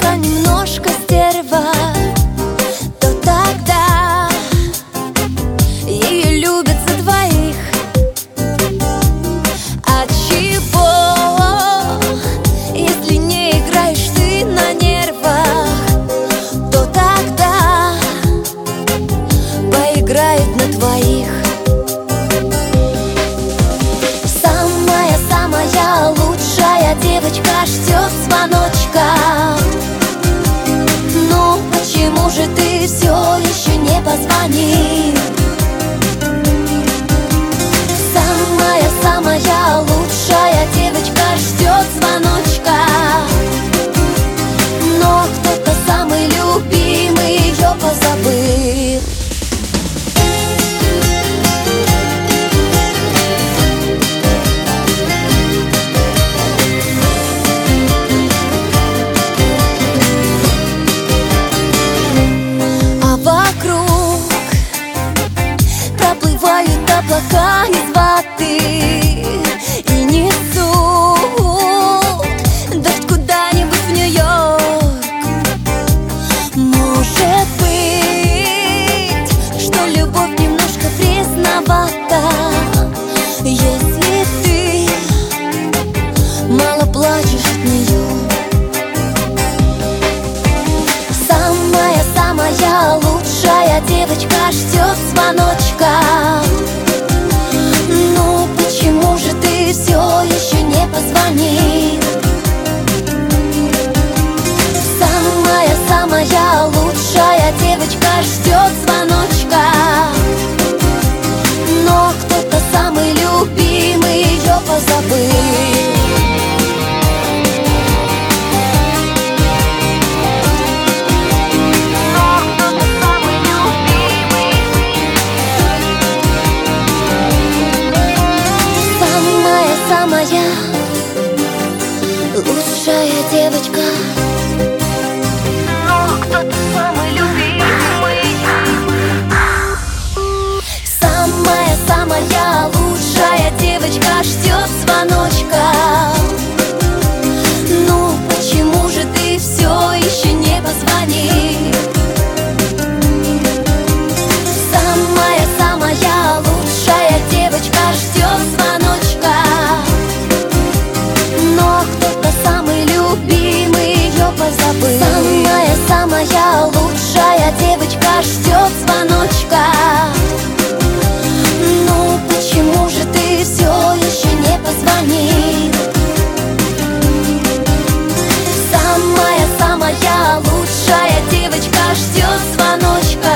девочка немножко стерва, то тогда ее любят за двоих. От чего, если не играешь ты на нервах, то тогда поиграет на твоих. Самая лучшая девочка ждет звоночка. Ну почему же ты все еще не позвонил? Самая лучшая девочка ждет звоночка, но кто-то самый любимый ее позабыл. А вокруг проплывают облака из воды и несут дождь куда-нибудь в Нью-Йорк. Может быть, что любовь немножко пресновата, если ты мало плачешь от нее. Самая лучшая девочка ждет звоночка. Ну почему же ты все еще не позвонил? Самая лучшая девочка ждет звоночка, но кто-то самый любимый ее позабыл. Самая лучшая девочка, но кто-то самый любимый. Самая лучшая девочка ждет звоночка. Ну почему же ты все еще не позвонил? Самая лучшая девочка ждет звоночка, но кто-то самый любимый ее позабыл. Самая лучшая девочка ждет звоночка. Ну почему же ты все еще не позвонил? Самая лучшая девочка ждет звоночка.